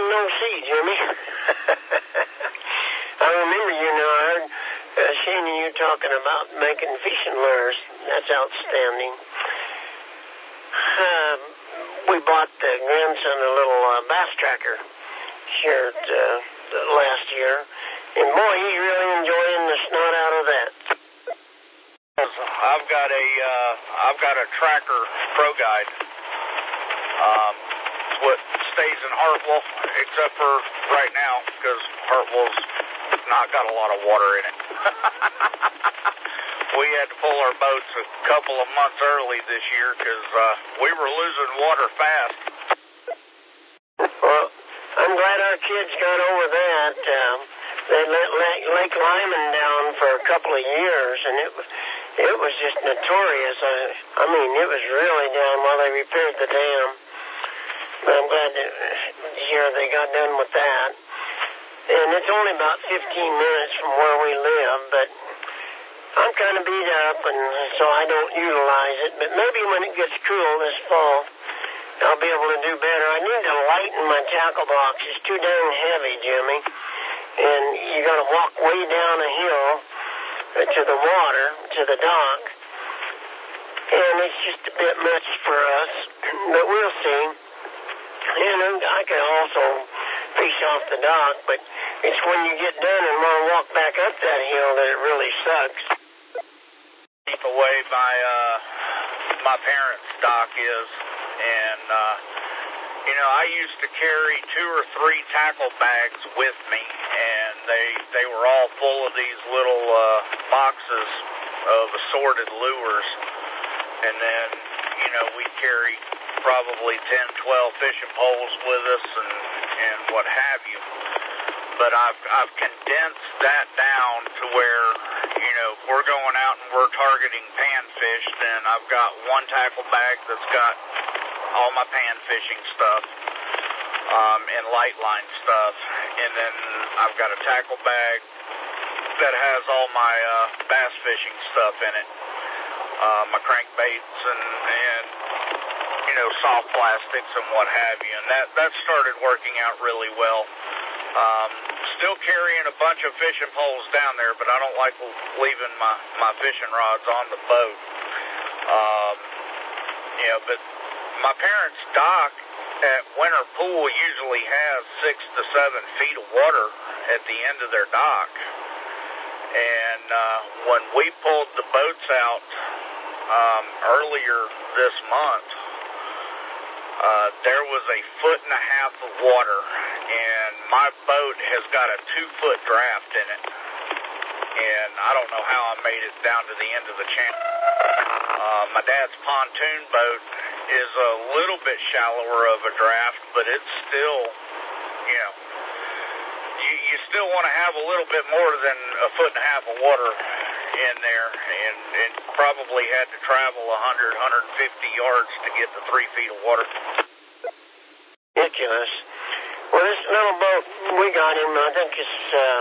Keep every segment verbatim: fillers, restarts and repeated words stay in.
no see, Jimmy. I remember you now. I heard uh, Shane and you talking about making fishing lures. That's outstanding. Uh, we bought the grandson a little uh, bass tracker here uh, last year, and boy, he's really enjoying the snot out of that. I've got a uh, I've got a tracker Pro Guide. Um, it's what stays in Hartwell, except for right now because Hartwell's not got a lot of water in it. We had to pull our boats a couple of months early this year because uh, we were losing water fast. Well, I'm glad our kids got over that. Um, they let Lake Lyman down for a couple of years, and it was it was just notorious. I, I mean, it was really down while they repaired the dam. But I'm glad to hear they got done with that. And it's only about fifteen minutes from where we live, but I'm kind of beat up, and so I don't utilize it. But maybe when it gets cool this fall, I'll be able to do better. I need to lighten my tackle box. It's too dang heavy, Jimmy. And you got to walk way down a hill to the water, to the dock. And it's just a bit much for us, but we'll see. And I can also fish off the dock, but it's when you get done and want to walk back up that hill that it really sucks. Keep away my uh, my parents' dock is, and uh, you know, I used to carry two or three tackle bags with me, and they they were all full of these little uh, boxes of assorted lures, and then you know we carry probably ten, twelve fishing poles with us and, and what have you. But I've I've condensed that down to where, you know, if we're going out and we're targeting panfish, then I've got one tackle bag that's got all my pan fishing stuff um, and light line stuff. And then I've got a tackle bag that has all my uh, bass fishing stuff in it, uh, my crankbaits and, and you know, soft plastics and what have you. And that, that started working out really well. Um, still carrying a bunch of fishing poles down there, but I don't like leaving my, my fishing rods on the boat. Um, you know, but my parents' dock at Winter Pool usually has six to seven feet of water at the end of their dock. And uh, when we pulled the boats out um, earlier this month, Uh, there was a foot and a half of water, and my boat has got a two-foot draft in it. And I don't know how I made it down to the end of the channel. Uh, my dad's pontoon boat is a little bit shallower of a draft, but it's still, you know, you, you still want to have a little bit more than a foot and a half of water in there, and, and probably had to travel one hundred, one hundred fifty yards to get the three feet of water. Ridiculous. Well, this little boat, we got him, I think it's uh,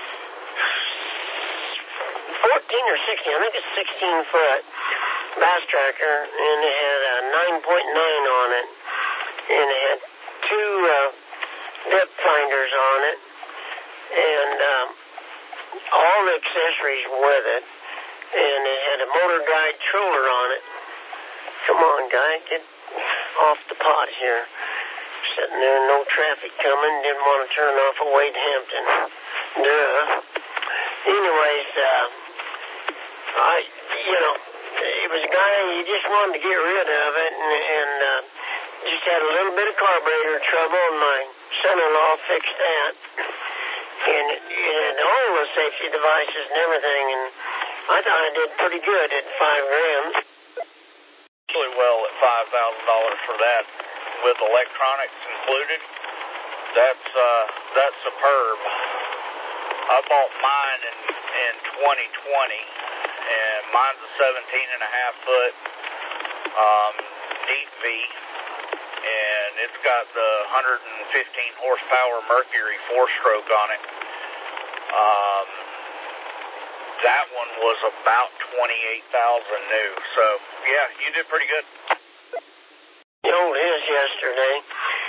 fourteen or sixteen, I think it's sixteen foot bass tracker, and it had a nine point nine on it, and it had two uh, depth finders on it, and um, all the accessories with it, and it had a motor guide troller on it. Come on, guy, get off the pot here. Sitting there, no traffic coming, didn't want to turn off at Wade Hampton. Duh. Anyways, uh, I, you know, it was a guy, you just wanted to get rid of it, and, and uh, just had a little bit of carburetor trouble, and my son-in-law fixed that. And it, it had all the safety devices and everything, and I thought I did pretty good at five grams. Really well at five thousand dollars for that, with electronics included. That's uh, that's superb. I bought mine in, in twenty twenty, and mine's a seventeen and a half foot um, Neat V, and it's got the one hundred fifteen horsepower Mercury four-stroke on it. Um, that one was about twenty-eight thousand new. So, yeah, you did pretty good. The old his yesterday.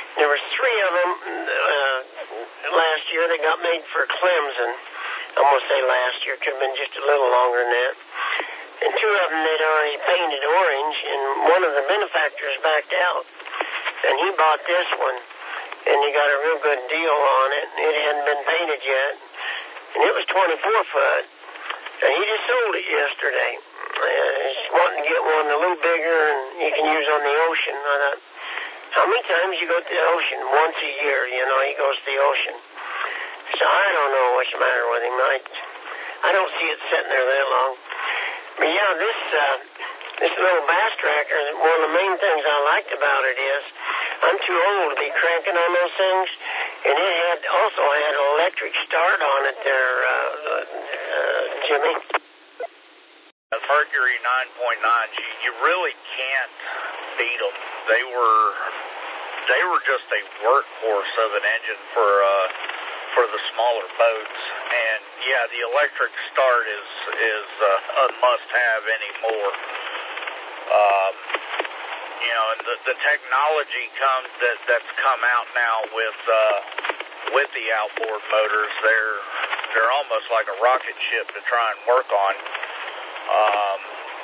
there was three of them uh, last year that got made for Clemson. I'm going to say last year. Could have been just a little longer than that. And two of them they'd already painted orange, and one of the benefactors backed out. And he bought this one, and he got a real good deal on it. It hadn't been painted yet, and it was twenty-four foot. And he just sold it yesterday. Uh, he's wanting to get one a little bigger, and you can use on the ocean. I thought, how many times you go to the ocean? Once a year, you know, he goes to the ocean. So I don't know what's the matter with him. I, I don't see it sitting there that long. But yeah, this uh, this little bass tracker, one of the main things I liked about it is I'm too old to be cranking on those things, and it had also had an electric start on it there, uh, uh, Jimmy. The Mercury nine point nine, you, you really can't beat them. They were they were just a workhorse of an engine for uh, for the smaller boats, and yeah, the electric start is is uh, a must-have anymore. Um, you know, and the, the technology comes that that's come out now with uh, with the outboard motors. They're they're almost like a rocket ship to try and work on. Um,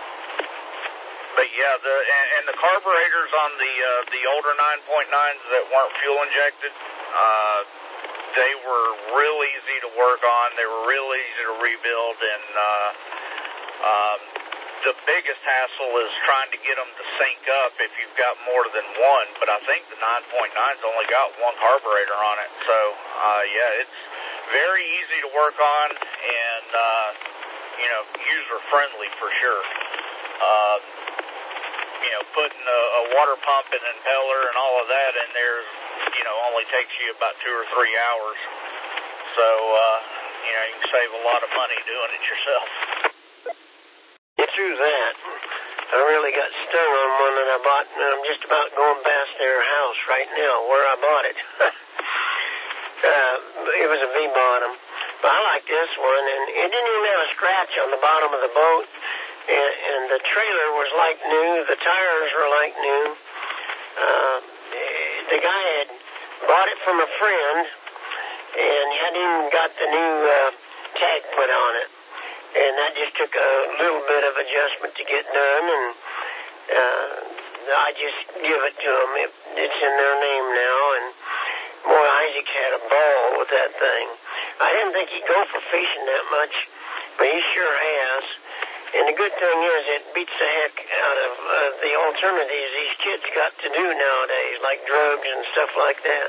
but yeah, the and, and the carburetors on the uh, the older nine point nines that weren't fuel injected, uh, they were real easy to work on. They were real easy to rebuild, and uh, um, the biggest hassle is trying to get them to sync up if you've got more than one. But I think the nine point nine's only got one carburetor on it, so uh, yeah, it's very easy to work on, and uh, you know, user-friendly for sure. Uh, you know, putting a, a water pump and impeller and all of that in there, you know, only takes you about two or three hours. So, uh, you know, you can save a lot of money doing it yourself. Get through that. I really got stung on one that I bought, and I'm just about going past their house right now where I bought it. uh, it was a V-bottom. But I like this one, and it didn't even have a scratch on the bottom of the boat, and, and the trailer was like new, the tires were like new. Uh, the guy had bought it from a friend, and hadn't even got the new uh, tag put on it, and that just took a little bit of adjustment to get done, and uh, I just give it to them. It, it's in their name now, and boy, Isaac's had a ball with that thing. I didn't think he'd go for fishing that much, but he sure has. And the good thing is it beats the heck out of uh, the alternatives these kids got to do nowadays, like drugs and stuff like that.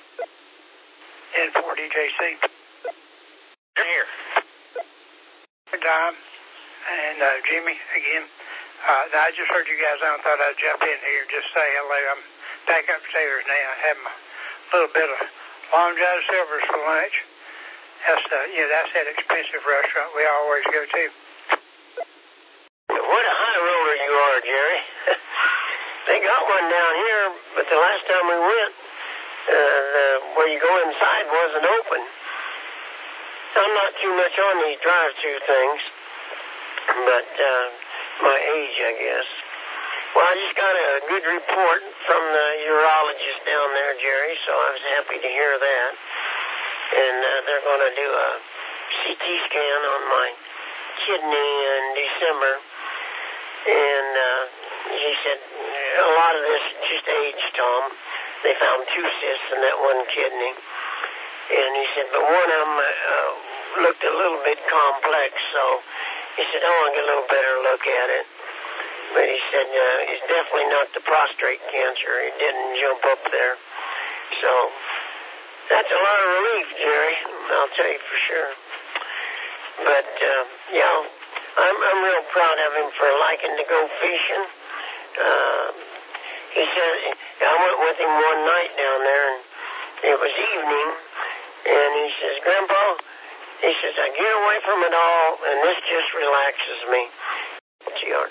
N four D J C. You're here. Tom and uh, Jimmy again. Uh, I just heard you guys on. Thought I'd jump in here and just say hello. I'm back upstairs now. I had my little bit of Long John Silver's for lunch. That's uh, yeah, that's that expensive restaurant we always go to. What a high roller you are, Jerry. They got one down here, but the last time we went, uh, the, where you go inside wasn't open. I'm not too much on these drive-through things, but uh, my age, I guess. Well, I just got a good report from the urologist down there, Jerry, so I was happy to hear that. And uh, they're going to do a C T scan on my kidney in December. And uh, he said, a lot of this is just age, Tom. They found two cysts in that one kidney. And he said, but one of them uh, looked a little bit complex, so he said, I want to get a little better look at it. But he said, uh, it's definitely not the prostate cancer. It didn't jump up there. So that's a lot of relief, Jerry. I'll tell you for sure. But, uh, you know, I'm, I'm real proud of him for liking to go fishing. Uh, he said, I went with him one night down there, and it was evening, and he says, Grandpa, he says, I get away from it all, and this just relaxes me. G R.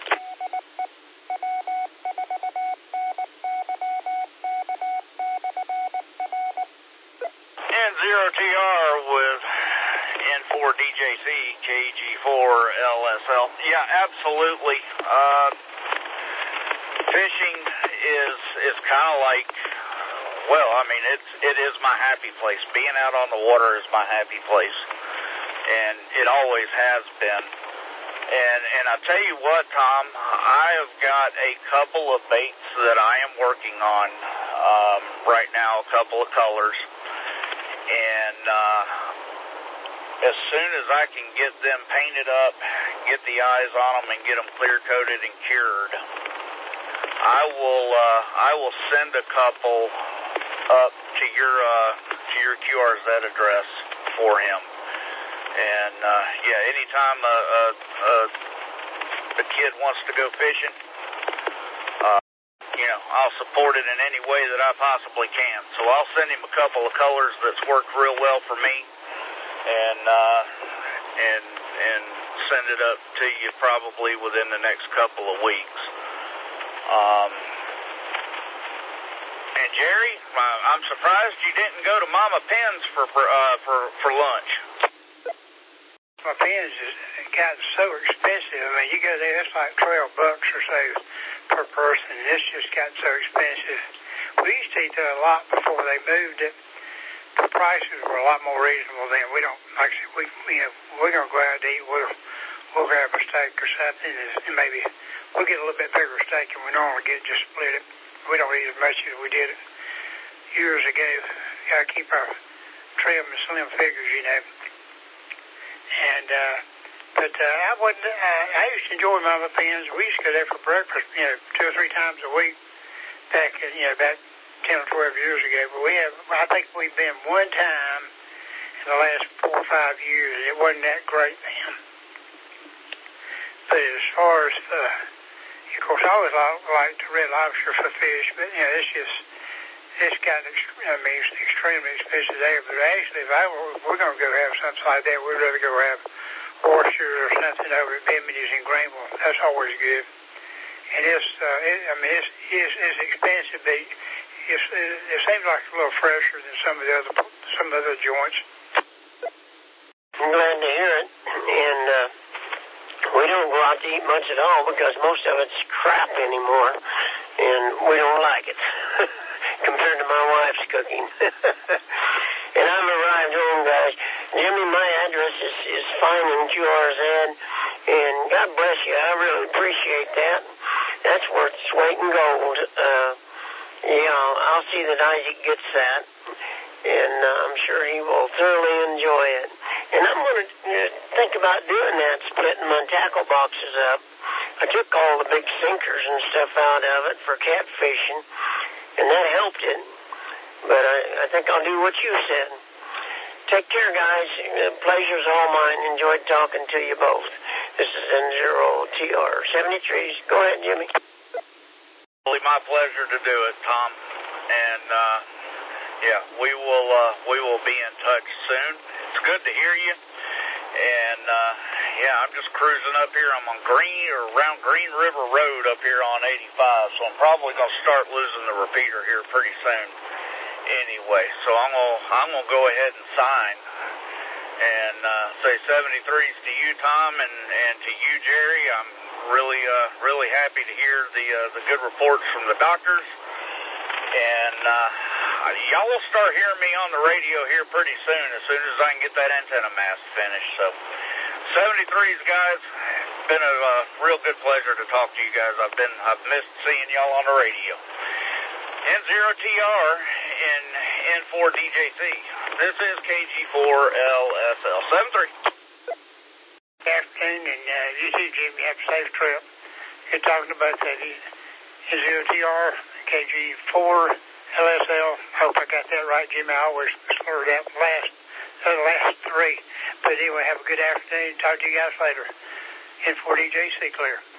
And zero T R with N four D J C, K G four L S L. Yeah, absolutely. Uh, fishing is is kind of like well, I mean, it's it is my happy place. Being out on the water is my happy place, and it always has been. And and I tell you what, Tom, I have got a couple of baits that I am working on um, right now, a couple of colors, and uh, as soon as I can get them painted up, get the eyes on them, and get them clear coated and cured, I will uh, I will send a couple up to your uh, to your Q R Z address for him. And uh, yeah, anytime a, a, a, a kid wants to go fishing, uh, you know, I'll support it in any way that I possibly can. So I'll send him a couple of colors that's worked real well for me, and uh, and and send it up to you probably within the next couple of weeks. Um, and Jerry, I'm surprised you didn't go to Mama Penn's for for uh, for, for lunch. My pens has gotten so expensive. I mean, you go there, it's like twelve bucks or so per person, and it's just gotten so expensive. We used to eat there a lot before they moved it. The prices were a lot more reasonable then. We don't, like I said, we, you know, we're going to go out to eat. We'll, we'll grab a steak or something, and maybe we'll get a little bit bigger steak than we normally get, just split it. We don't eat as much as we did years ago. Got to keep our trim and slim figures, you know. And, uh, but, uh, I wouldn't, uh, I used to enjoy Mama Penn's. We used to go there for breakfast, you know, two or three times a week back, uh, you know, about ten or twelve years ago. But we have, I think we've been one time in the last four or five years. It wasn't that great then. But as far as, uh, of course, I always liked the red lobster for fish, but, you know, it's just, it's gotten, I mean, it's extremely expensive there. But actually, if I were, if we're going to go have something like that, we'd rather go have oysters or something over at Bimini's in Greenville. That's always good. And it's, uh, it, I mean, it's, it's, it's expensive, but it's, it, it seems like it's a little fresher than some of the other, some of the other joints. I'm glad to hear it. And, uh, we don't go out to eat much at all because most of it's crap anymore, and we don't like it. Compared to my wife's cooking. And I've arrived home, guys. Jimmy, my address is, is fine in Q R Z, and God bless you. I really appreciate that. That's worth its weight in gold. Uh, yeah, I'll, I'll see that Isaac gets that, and uh, I'm sure he will thoroughly enjoy it. And I'm going to uh, think about doing that, splitting my tackle boxes up. I took all the big sinkers and stuff out of it for catfishing, and that helped it. But I, I think I'll do what you said. Take care, guys. The pleasure's all mine. Enjoyed talking to you both. This is N zero T R seventy-three. Go ahead, Jimmy. Really my pleasure to do it, Tom. And, uh, yeah, we will, uh, we will be in touch soon. It's good to hear you. And, uh, yeah, I'm just cruising up here. I'm on Green or around Green River Road up here on eighty-five, so I'm probably going to start losing the repeater here pretty soon anyway. So I'm going to I'm gonna go ahead and sign and uh, say seventy-threes to you, Tom, and, and to you, Jerry. I'm really, uh, really happy to hear the, uh, the good reports from the doctors. And uh, y'all will start hearing me on the radio here pretty soon, as soon as I can get that antenna mast finished. So, seventy-threes, guys. It's been a uh, real good pleasure to talk to you guys. I've been, I've missed seeing y'all on the radio. N zero T R and N four D J C. This is K G four L S L. seven three. Good afternoon, and uh, you too, Jimmy. Have a safe trip. You're talking about that N zero T R, K G four L S L. Hope I got that right, Jimmy. I always slurred out the last, uh, the last three. But anyway, have a good afternoon. Talk to you guys later. N four D J C clear.